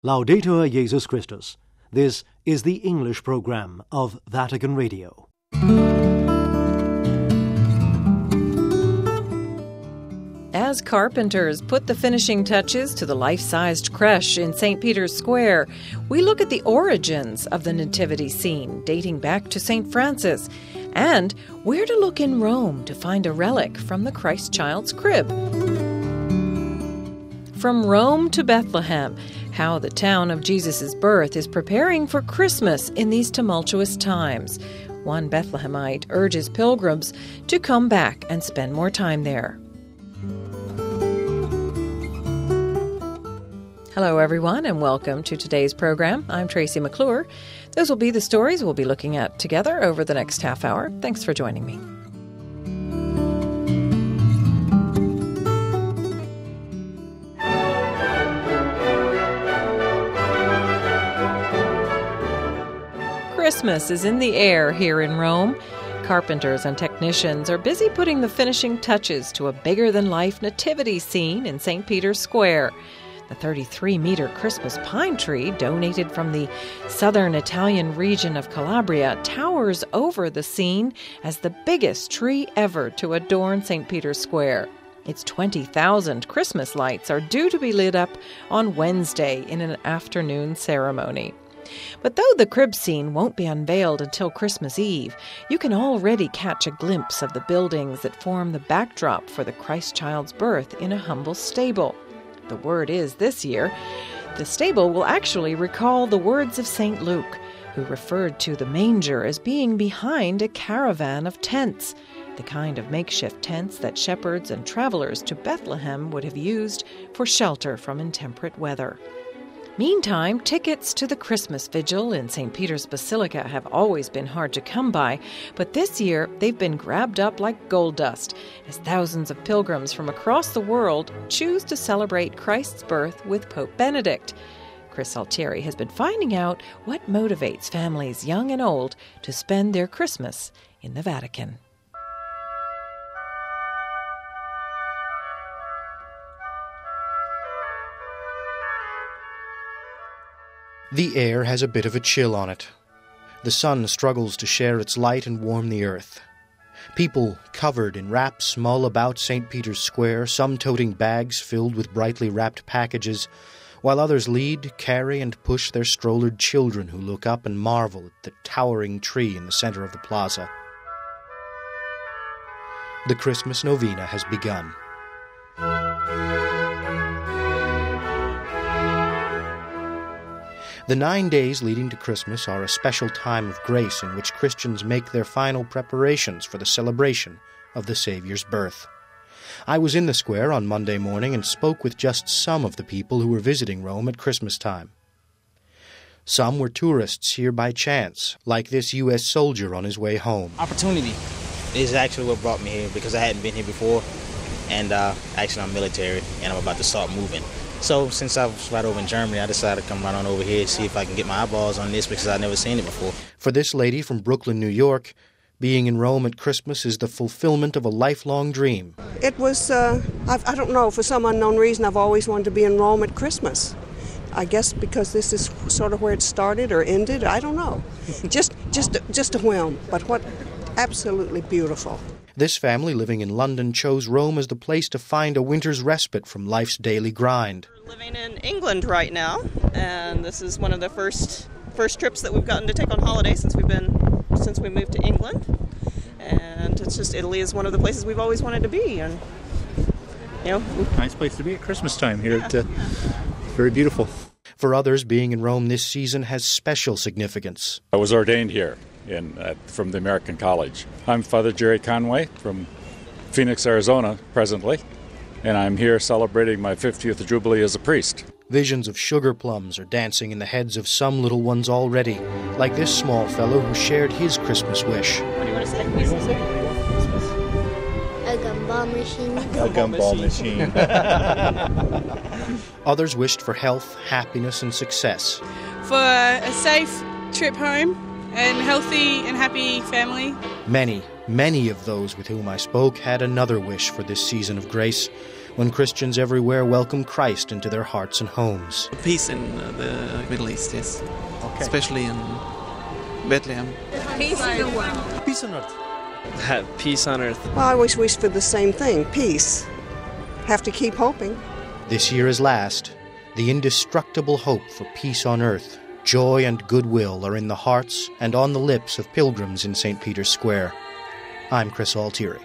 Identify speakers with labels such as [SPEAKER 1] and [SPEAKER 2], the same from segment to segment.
[SPEAKER 1] Laudetur Jesus Christus. This is the English program of Vatican Radio.
[SPEAKER 2] As carpenters put the finishing touches to the life-sized creche in St. Peter's Square, we look at the origins of the nativity scene dating back to St. Francis, and where to look in Rome to find a relic from the Christ child's crib. From Rome to Bethlehem, how the town of Jesus' birth is preparing for Christmas in these tumultuous times. One Bethlehemite urges pilgrims to come back and spend more time there. Hello, everyone, and welcome to today's program. I'm Tracy McClure. Those will be the stories we'll be looking at together over the next half hour. Thanks for joining me. Christmas is in the air here in Rome. Carpenters and technicians are busy putting the finishing touches to a bigger-than-life nativity scene in St. Peter's Square. The 33-meter Christmas pine tree, donated from the southern Italian region of Calabria, towers over the scene as the biggest tree ever to adorn St. Peter's Square. Its 20,000 Christmas lights are due to be lit up on Wednesday in an afternoon ceremony. But though the crib scene won't be unveiled until Christmas Eve, you can already catch a glimpse of the buildings that form the backdrop for the Christ child's birth in a humble stable. The word is this year, the stable will actually recall the words of St. Luke, who referred to the manger as being behind a caravan of tents, the kind of makeshift tents that shepherds and travelers to Bethlehem would have used for shelter from intemperate weather. Meantime, tickets to the Christmas Vigil in St. Peter's Basilica have always been hard to come by, but this year they've been grabbed up like gold dust as thousands of pilgrims from across the world choose to celebrate Christ's birth with Pope Benedict. Chris Altieri has been finding out what motivates families young and old to spend their Christmas in the Vatican.
[SPEAKER 3] The air has a bit of a chill on it. The sun struggles to share its light and warm the earth. People covered in wraps mull about St. Peter's Square, some toting bags filled with brightly wrapped packages, while others lead, carry, and push their strollered children who look up and marvel at the towering tree in the center of the plaza. The Christmas novena has begun. The 9 days leading to Christmas are a special time of grace in which Christians make their final preparations for the celebration of the Savior's birth. I was in the square on Monday morning and spoke with just some of the people who were visiting Rome at Christmas time. Some were tourists here by chance, like this U.S. soldier on his way home.
[SPEAKER 4] Opportunity is actually what brought me here because I hadn't been here before, and actually I'm military and I'm about to start moving. So since I was right over in Germany, I decided to come right on over here and see if I can get my eyeballs on this because I've never seen it before.
[SPEAKER 3] For this lady from Brooklyn, New York, being in Rome at Christmas is the fulfillment of a lifelong dream.
[SPEAKER 5] It was, I don't know, for some unknown reason I've always wanted to be in Rome at Christmas. I guess because this is sort of where it started or ended, I don't know. Just a whim, but what absolutely beautiful.
[SPEAKER 3] This family living in London chose Rome as the place to find a winter's respite from life's daily grind.
[SPEAKER 6] We're living in England right now, and this is one of the first trips that we've gotten to take on holiday since we moved to England. And it's just Italy is one of the places we've always wanted to be, and
[SPEAKER 7] nice place to be at Christmas time here. Yeah. Very beautiful.
[SPEAKER 3] For others, being in Rome this season has special significance.
[SPEAKER 8] I was ordained here from the American College. I'm Father Jerry Conway from Phoenix, Arizona, presently, and I'm here celebrating my 50th Jubilee as a priest.
[SPEAKER 3] Visions of sugar plums are dancing in the heads of some little ones already, like this small fellow who shared his Christmas wish.
[SPEAKER 6] What do you want to say?
[SPEAKER 9] A gumball machine.
[SPEAKER 7] A gumball machine.
[SPEAKER 3] Others wished for health, happiness, and success.
[SPEAKER 10] For a safe trip home and healthy and happy family.
[SPEAKER 3] Many of those with whom I spoke had another wish for this season of grace, when Christians everywhere welcome Christ into their hearts and homes.
[SPEAKER 11] Peace in the Middle East, yes. Okay. Especially in Bethlehem.
[SPEAKER 12] Peace in the world.
[SPEAKER 13] Peace on earth.
[SPEAKER 14] Peace on earth.
[SPEAKER 5] Well, I always wish for the same thing, peace. Have to keep hoping.
[SPEAKER 3] This year as last, the indestructible hope for peace on earth, joy and goodwill are in the hearts and on the lips of pilgrims in St. Peter's Square. I'm Chris Altieri.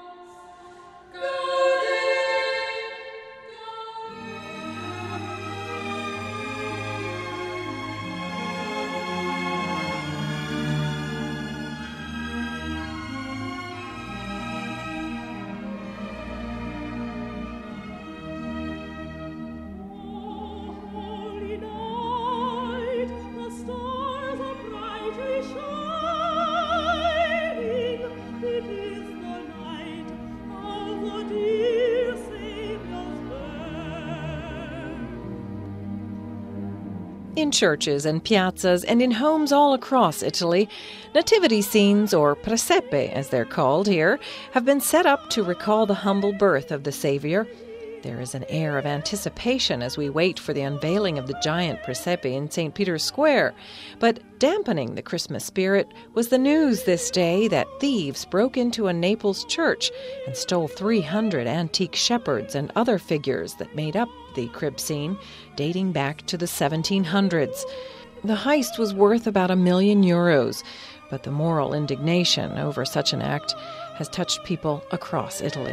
[SPEAKER 2] In churches and piazzas and in homes all across Italy, nativity scenes, or presepe as they're called here, have been set up to recall the humble birth of the Savior. There is an air of anticipation as we wait for the unveiling of the giant presepe in St. Peter's Square. But dampening the Christmas spirit was the news this day that thieves broke into a Naples church and stole 300 antique shepherds and other figures that made up the crib scene, dating back to the 1700s. The heist was worth about €1 million, but the moral indignation over such an act has touched people across Italy.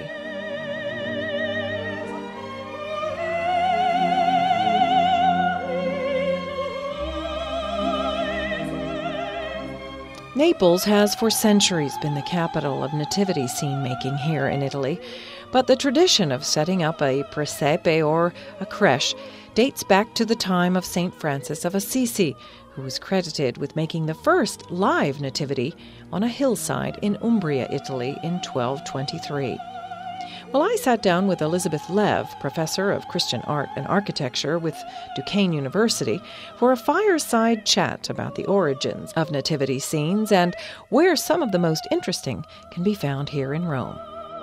[SPEAKER 2] Naples has for centuries been the capital of nativity scene making here in Italy, but the tradition of setting up a presepe or a creche dates back to the time of St. Francis of Assisi, who was credited with making the first live nativity on a hillside in Umbria, Italy in 1223. Well, I sat down with Elizabeth Lev, professor of Christian art and architecture with Duquesne University, for a fireside chat about the origins of nativity scenes and where some of the most interesting can be found here in Rome.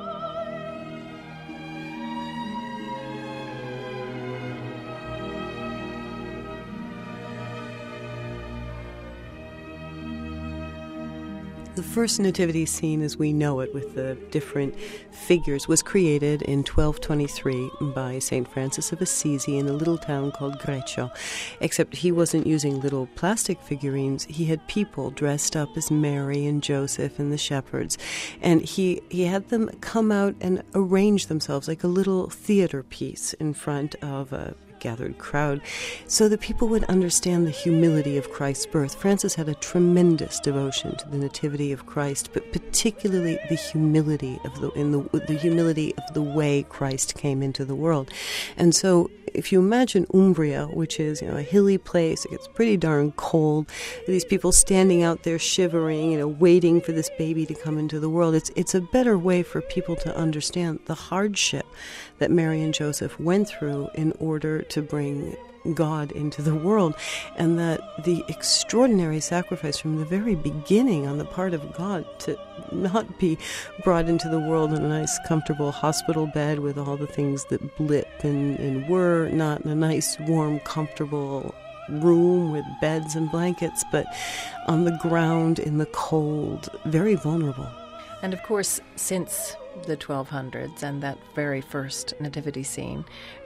[SPEAKER 15] The first nativity scene as we know it, with the different figures, was created in 1223 by St. Francis of Assisi in a little town called Greccio. Except he wasn't using little plastic figurines. He had people dressed up as Mary and Joseph and the shepherds. And he had them come out and arrange themselves like a little theater piece in front of a gathered crowd, so that people would understand the humility of Christ's birth. Francis had a tremendous devotion to the nativity of Christ, but particularly the humility of the humility of the way Christ came into the world. And so, if you imagine Umbria, which is a hilly place, it gets pretty darn cold. These people standing out there shivering, waiting for this baby to come into the world. It's a better way for people to understand the hardship that Mary and Joseph went through in order to bring God into the world, and that the extraordinary sacrifice from the very beginning on the part of God to not be brought into the world in a nice, comfortable hospital bed with all the things that blip and were not in a nice, warm, comfortable room with beds and blankets, but on the ground in the cold, very vulnerable.
[SPEAKER 2] And of course, since the 1200s and that very first nativity scene,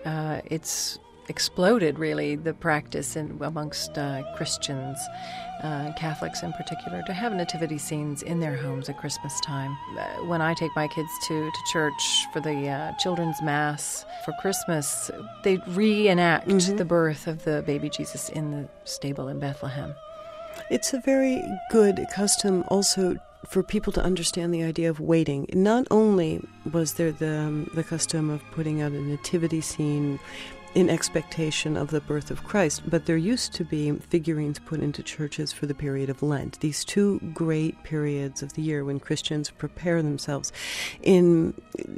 [SPEAKER 2] it's exploded, really, the practice amongst Christians, Catholics in particular, to have nativity scenes in their homes at Christmas time. When I take my kids to church for the children's mass for Christmas, they reenact the birth of the baby Jesus in the stable in Bethlehem.
[SPEAKER 15] It's a very good custom also for people to understand the idea of waiting. Not only was there the custom of putting out a nativity scene in expectation of the birth of Christ, but there used to be figurines put into churches for the period of Lent, these two great periods of the year when Christians prepare themselves. At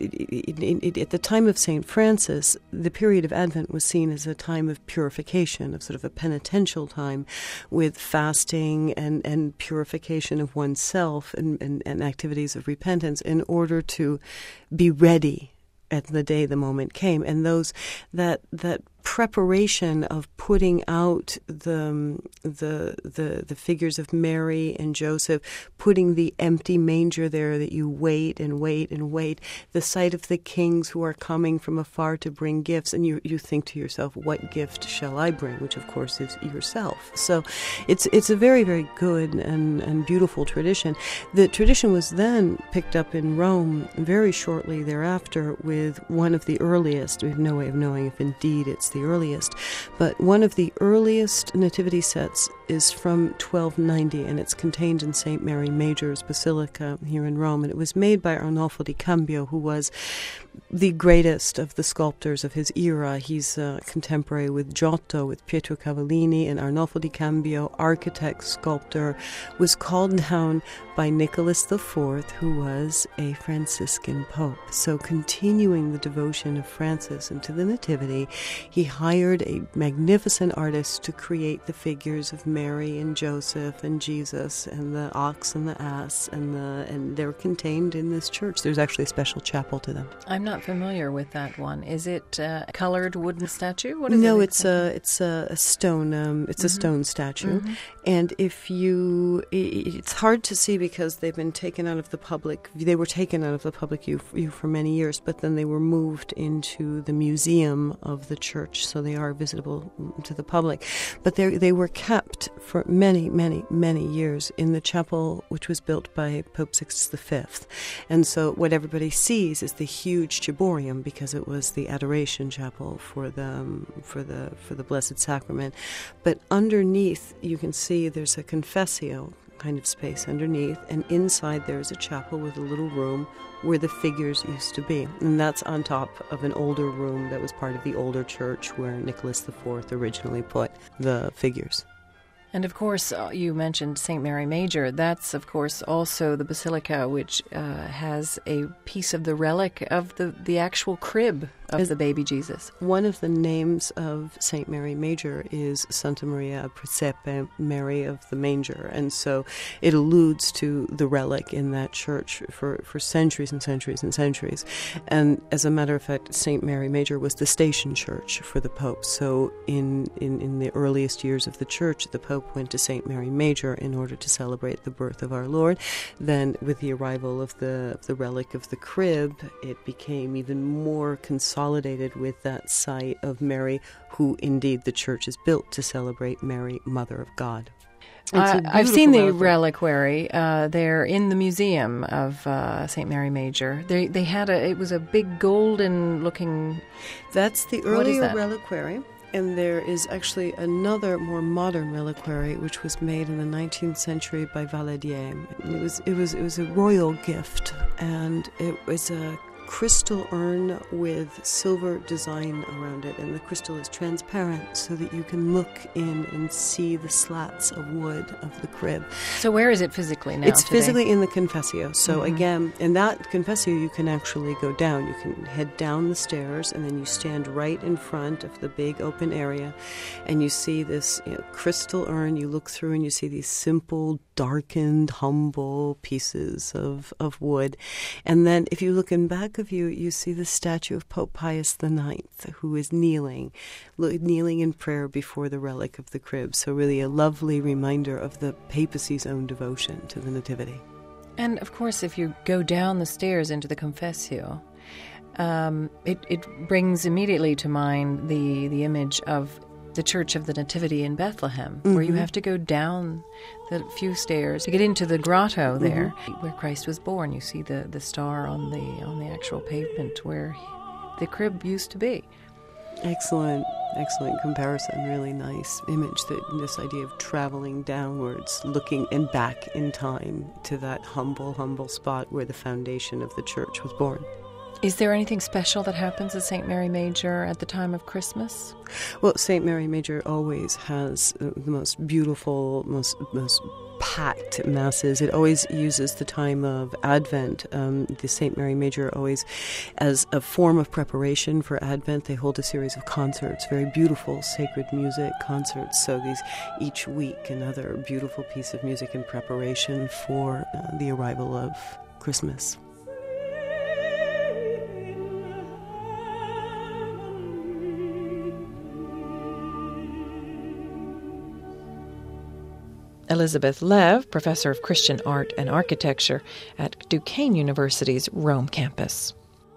[SPEAKER 15] the time of St. Francis, the period of Advent was seen as a time of purification, of sort of a penitential time with fasting and purification of oneself and activities of repentance in order to be ready at the day the moment came. And that preparation of putting out the figures of Mary and Joseph, putting the empty manger there that you wait and wait and wait, the sight of the kings who are coming from afar to bring gifts, and you think to yourself, what gift shall I bring? Which of course is yourself. So it's a very, very good and beautiful tradition. The tradition was then picked up in Rome very shortly thereafter with one of the earliest, we have no way of knowing if indeed it's the earliest, but one of the earliest nativity sets is from 1290, and it's contained in St. Mary Major's Basilica here in Rome, and it was made by Arnolfo di Cambio, who was the greatest of the sculptors of his era. He's contemporary with Giotto, with Pietro Cavallini, and Arnolfo di Cambio, architect, sculptor, was called down by Nicholas IV, who was a Franciscan pope. So continuing the devotion of Francis into the Nativity, he hired a magnificent artist to create the figures of Mary and Joseph and Jesus and the ox and the ass, and they're contained in this church. There's actually a special chapel to them.
[SPEAKER 2] I'm not familiar with that one. Is it a colored wooden statue? What is
[SPEAKER 15] no,
[SPEAKER 2] it
[SPEAKER 15] it's a stone. It's a stone statue, and it's hard to see because they've been taken out of the public. They were taken out of the public view for many years, but then they were moved into the museum of the church, so they are visible to the public. But they were kept for many, many, many years in the chapel, which was built by Pope Sixtus V. And so what everybody sees is the huge ciborium, because it was the adoration chapel for the Blessed Sacrament. But underneath, you can see there's a confessio kind of space underneath, and inside there's a chapel with a little room where the figures used to be. And that's on top of an older room that was part of the older church where Nicholas IV originally put the figures.
[SPEAKER 2] And of course, you mentioned St. Mary Major. That's, of course, also the basilica which has a piece of the relic of the actual crib of the baby Jesus.
[SPEAKER 15] One of the names of St. Mary Major is Santa Maria Praesepe, Mary of the Manger. And so it alludes to the relic in that church for centuries and centuries and centuries. And as a matter of fact, St. Mary Major was the station church for the Pope. So in the earliest years of the church, the Pope went to St. Mary Major in order to celebrate the birth of our Lord. Then with the arrival of the relic of the crib, it became even more consolidated with that site of Mary, who indeed the church is built to celebrate Mary, Mother of God.
[SPEAKER 2] I've seen the reliquary there in the museum of St. Mary Major. They had it was a big golden looking.
[SPEAKER 15] That's the earlier reliquary. And there is actually another more modern reliquary which was made in the 19th century by Valadier. It was a royal gift, and it was a crystal urn with silver design around it, and the crystal is transparent so that you can look in and see the slats of wood of the crib.
[SPEAKER 2] So where is it physically now?
[SPEAKER 15] It's physically in the confessio. So again, in that confessio you can actually go down. You can head down the stairs, and then you stand right in front of the big open area, and you see this crystal urn. You look through and you see these simple, darkened, humble pieces of wood. And then if you look in back of you, you see the statue of Pope Pius IX, who is kneeling in prayer before the relic of the crib. So really a lovely reminder of the papacy's own devotion to the Nativity.
[SPEAKER 2] And of course, if you go down the stairs into the confessio, it brings immediately to mind the image of the Church of the Nativity in Bethlehem, where you have to go down the few stairs to get into the grotto there, where Christ was born. You see the star on the actual pavement where the crib used to be.
[SPEAKER 15] Excellent comparison. Really nice image. This idea of traveling downwards, looking and back in time to that humble spot where the foundation of the church was born.
[SPEAKER 2] Is there anything special that happens at St. Mary Major at the time of Christmas?
[SPEAKER 15] Well, St. Mary Major always has the most beautiful, most packed masses. It always uses the time of Advent. The St. Mary Major always, as a form of preparation for Advent, they hold a series of concerts, very beautiful sacred music concerts. So each week, another beautiful piece of music in preparation for the arrival of Christmas.
[SPEAKER 2] Elizabeth Lev, professor of Christian art and architecture at Duquesne University's Rome campus.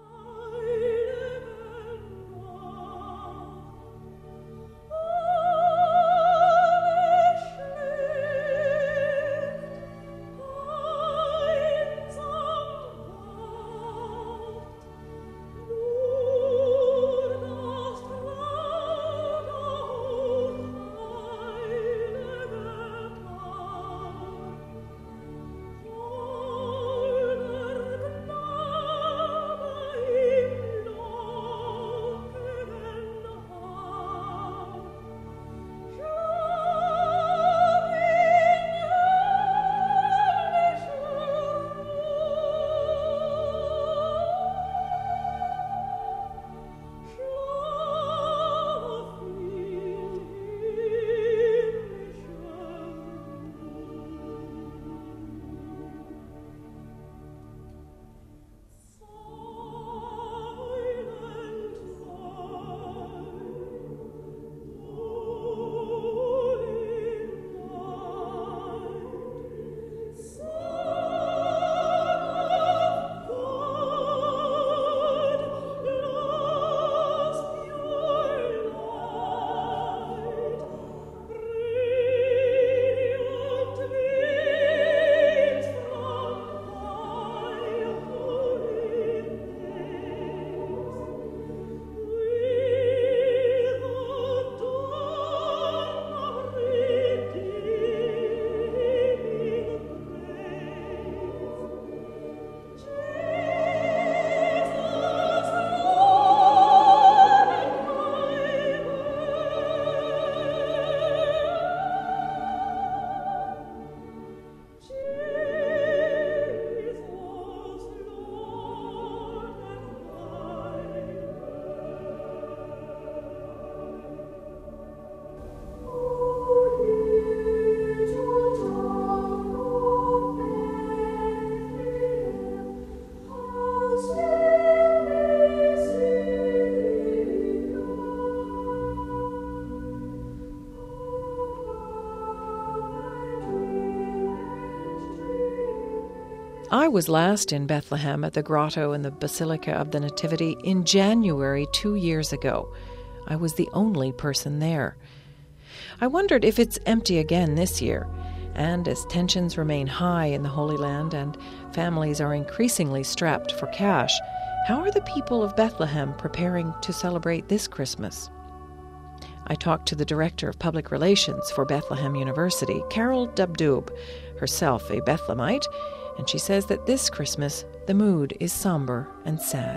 [SPEAKER 2] I was last in Bethlehem at the grotto in the Basilica of the Nativity in January 2 years ago. I was the only person there. I wondered if it's empty again this year, and as tensions remain high in the Holy Land and families are increasingly strapped for cash, how are the people of Bethlehem preparing to celebrate this Christmas? I talked to the Director of Public Relations for Bethlehem University, Carol Dabdoub, herself a Bethlehemite, and she says that this Christmas the mood is somber and sad.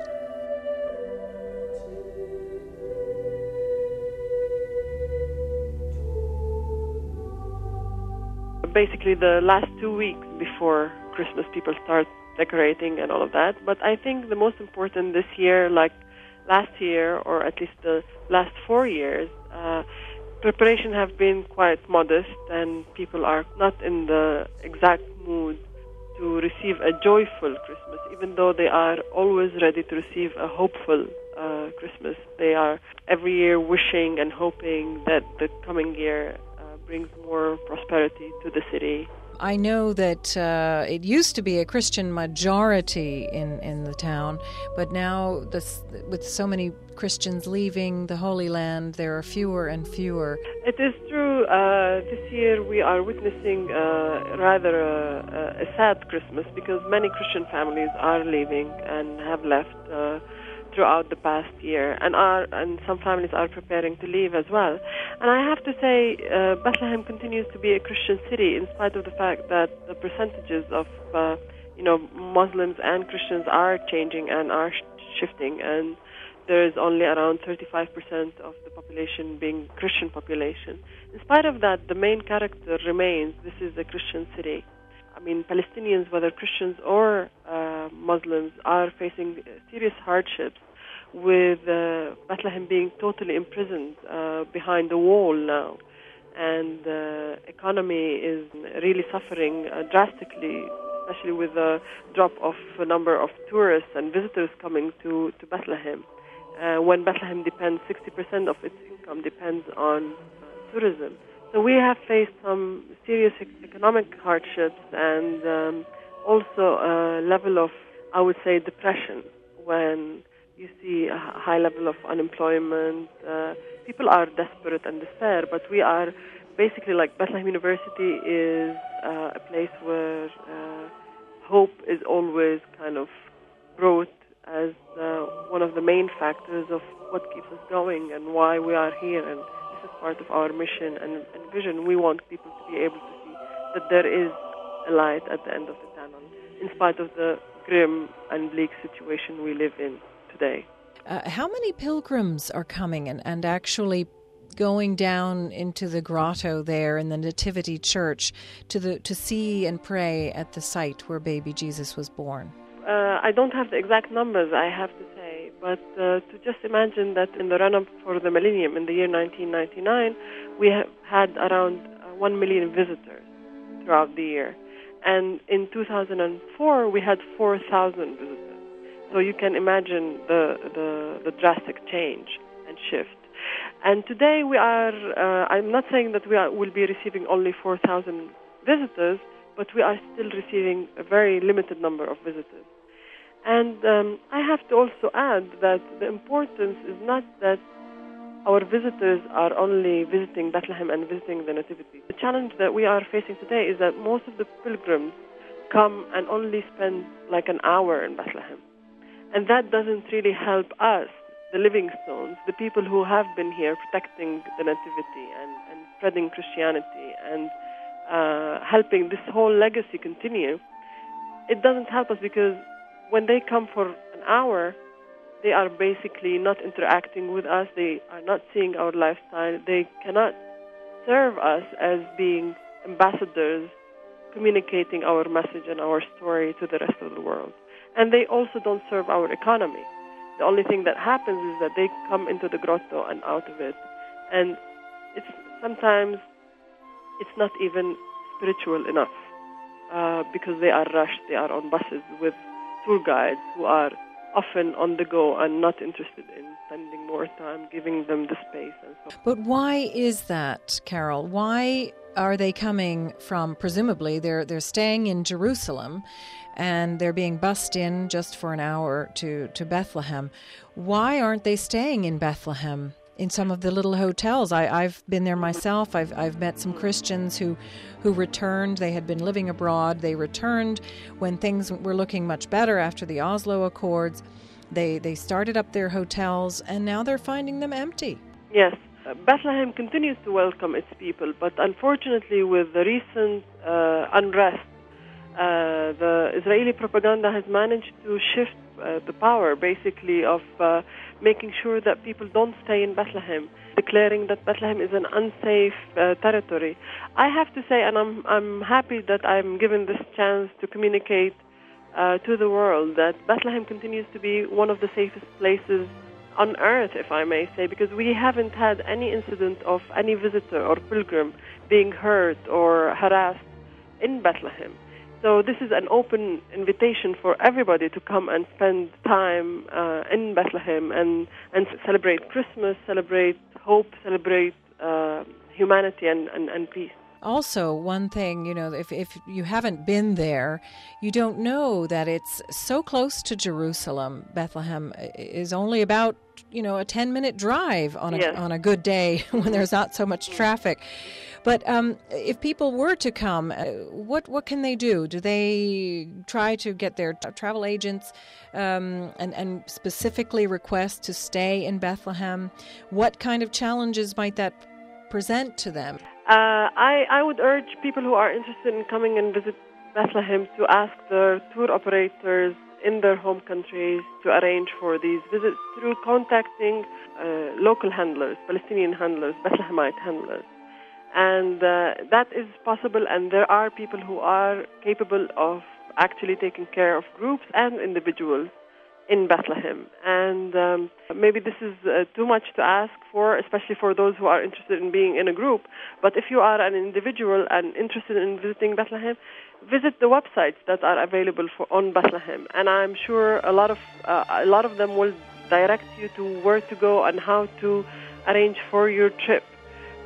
[SPEAKER 13] Basically the last 2 weeks before Christmas people start decorating and all of that. But I think the most important this year, like last year, or at least the last 4 years, preparation have been quite modest, and people are not in the exact mood to receive a joyful Christmas, even though they are always ready to receive a hopeful Christmas. They are every year wishing and hoping that the coming year brings more prosperity to the city.
[SPEAKER 2] I know that it used to be a Christian majority in the town, but now with so many Christians leaving the Holy Land, there are fewer and fewer.
[SPEAKER 13] It is true. This year we are witnessing rather a sad Christmas, because many Christian families are leaving and have left throughout the past year, and some families are preparing to leave as well. And I have to say, Bethlehem continues to be a Christian city, in spite of the fact that the percentages of Muslims and Christians are changing and are shifting, and there is only around 35% of the population being Christian population. In spite of that, the main character remains: this is a Christian city. I mean, Palestinians, whether Christians or Muslims, are facing serious hardships, with Bethlehem being totally imprisoned behind the wall now. And the economy is really suffering drastically, especially with the drop of a number of tourists and visitors coming to Bethlehem. When Bethlehem depends, 60% of its income depends on tourism. So we have faced some serious economic hardships and also a level of, I would say, depression when you see a high level of unemployment. People are desperate and despair, but we are basically, like, Bethlehem University is a place where hope is always kind of brought as one of the main factors of what keeps us going and why we are here. And this is part of our mission and vision. We want people to be able to see that there is a light at the end of the tunnel, in spite of the grim and bleak situation we live in today.
[SPEAKER 2] How many pilgrims are coming and actually going down into the grotto there in the Nativity Church to see and pray at the site where baby Jesus was born?
[SPEAKER 13] I don't have the exact numbers, I have to say, but to just imagine that in the run-up for the millennium in the year 1999, we have had around 1 million visitors throughout the year. And in 2004, we had 4,000 visitors. So you can imagine the drastic change and shift. And today we are, I'm not saying that will be receiving only 4,000 visitors, but we are still receiving a very limited number of visitors. And I have to also add that the importance is not that our visitors are only visiting Bethlehem and visiting the Nativity. The challenge that we are facing today is that most of the pilgrims come and only spend like an hour in Bethlehem. And that doesn't really help us, the living stones, the people who have been here protecting the Nativity and spreading Christianity and helping this whole legacy continue. It doesn't help us because when they come for an hour, they are basically not interacting with us. They are not seeing our lifestyle. They cannot serve us as being ambassadors, communicating our message and our story to the rest of the world. And they also don't serve our economy. The only thing that happens is that they come into the grotto and out of it. And sometimes it's not even spiritual enough because they are rushed. They are on buses with tour guides who are often on the go and not interested in spending more time, giving them the space and so on.
[SPEAKER 2] But why is that, Carol? Why are they coming from, presumably, they're staying in Jerusalem and they're being bussed in just for an hour to Bethlehem. Why aren't they staying in Bethlehem in some of the little hotels? I've been there myself. I've met some Christians who returned. They had been living abroad. They returned when things were looking much better after the Oslo Accords. They started up their hotels, and now they're finding them empty.
[SPEAKER 13] Yes. Bethlehem continues to welcome its people, but unfortunately with the recent unrest, the Israeli propaganda has managed to shift the power, basically, of making sure that people don't stay in Bethlehem, declaring that Bethlehem is an unsafe territory. I have to say, and I'm happy that I'm given this chance to communicate to the world, that Bethlehem continues to be one of the safest places on earth, if I may say, because we haven't had any incident of any visitor or pilgrim being hurt or harassed in Bethlehem. So this is an open invitation for everybody to come and spend time in Bethlehem and celebrate Christmas, celebrate hope, celebrate humanity and peace.
[SPEAKER 2] Also, one thing, if you haven't been there, you don't know that it's so close to Jerusalem. Bethlehem is only about, a 10-minute drive on a good day when there's not so much traffic. But if people were to come, what can they do? Do they try to get their travel agents and specifically request to stay in Bethlehem? What kind of challenges might that present to them?
[SPEAKER 13] I would urge people who are interested in coming and visit Bethlehem to ask their tour operators in their home countries to arrange for these visits through contacting local handlers, Palestinian handlers, Bethlehemite handlers. And that is possible, and there are people who are capable of actually taking care of groups and individuals in Bethlehem. And maybe this is too much to ask for, especially for those who are interested in being in a group. But if you are an individual and interested in visiting Bethlehem, visit the websites that are available on Bethlehem. And I'm sure a lot of them will direct you to where to go and how to arrange for your trip.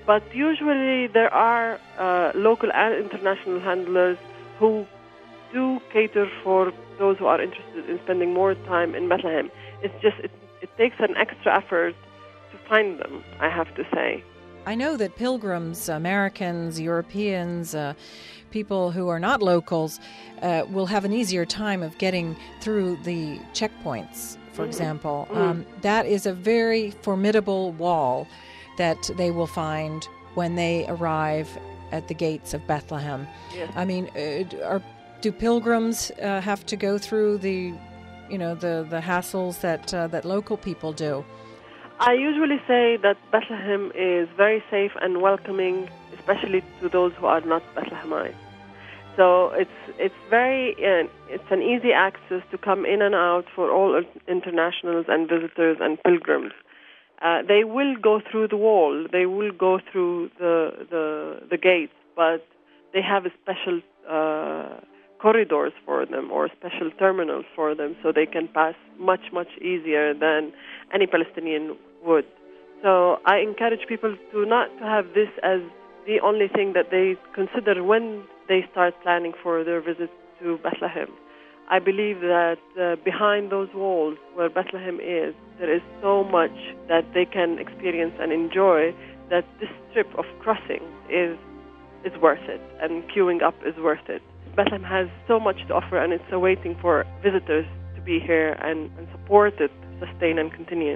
[SPEAKER 13] But usually there are local and international handlers who do cater for those who are interested in spending more time in Bethlehem. It's just, it takes an extra effort to find them, I have to say.
[SPEAKER 2] I know that pilgrims, Americans, Europeans, people who are not locals, will have an easier time of getting through the checkpoints, for example. That is a very formidable wall that they will find when they arrive at the gates of Bethlehem.
[SPEAKER 13] Yes.
[SPEAKER 2] I mean, do pilgrims have to go through the hassles that local people do?
[SPEAKER 13] I usually say that Bethlehem is very safe and welcoming, especially to those who are not Bethlehemites. So it's an easy access to come in and out for all internationals and visitors and pilgrims. They will go through the wall, they will go through the gates, but they have a special corridors for them or special terminals for them, so they can pass much easier than any Palestinian would. So I encourage people to not to have this as the only thing that they consider when they start planning for their visit to Bethlehem. I believe that behind those walls where Bethlehem is, there is so much that they can experience and enjoy that this trip of crossing is worth it, and queuing up is worth it. Bethlehem has so much to offer, and it's awaiting for visitors to be here and support it, sustain and continue.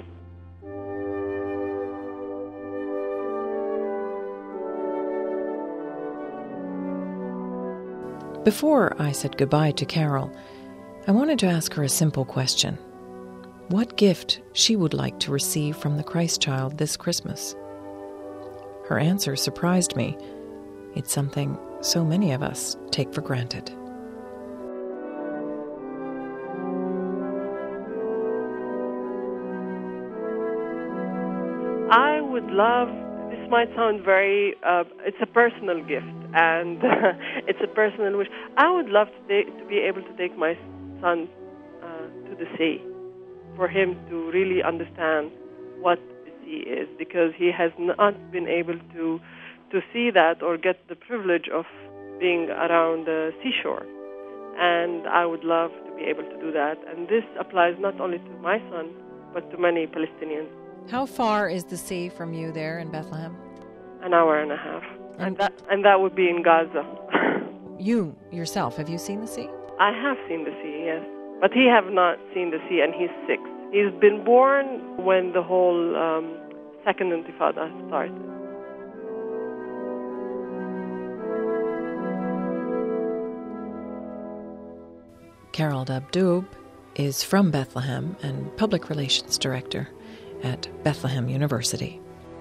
[SPEAKER 2] Before I said goodbye to Carol, I wanted to ask her a simple question. What gift she would like to receive from the Christ child this Christmas? Her answer surprised me. It's something so many of us take for granted.
[SPEAKER 13] I would love, this might sound very, it's a personal gift, and it's a personal wish. I would love to be able to take my son to the sea, for him to really understand what the sea is, because he has not been able to see that or get the privilege of being around the seashore. And I would love to be able to do that. And this applies not only to my son, but to many Palestinians.
[SPEAKER 2] How far is the sea from you there in Bethlehem?
[SPEAKER 13] An hour and a half. And that would be in Gaza.
[SPEAKER 2] You, yourself, have you seen the sea?
[SPEAKER 13] I have seen the sea, yes. But he have not seen the sea, and he's 6. He's been born when the whole Second Intifada started.
[SPEAKER 2] Carol Dabdoub is from Bethlehem and Public Relations Director at Bethlehem University.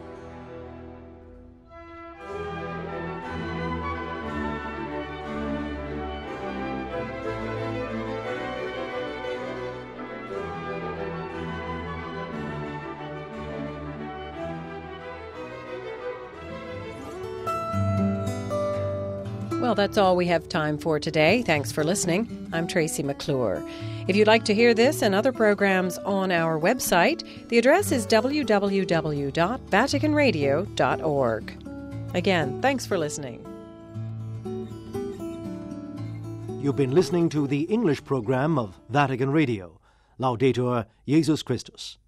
[SPEAKER 2] Well, that's all we have time for today. Thanks for listening. I'm Tracy McClure. If you'd like to hear this and other programs on our website, the address is www.vaticanradio.org. Again, thanks for listening.
[SPEAKER 1] You've been listening to the English program of Vatican Radio. Laudetur Jesus Christus.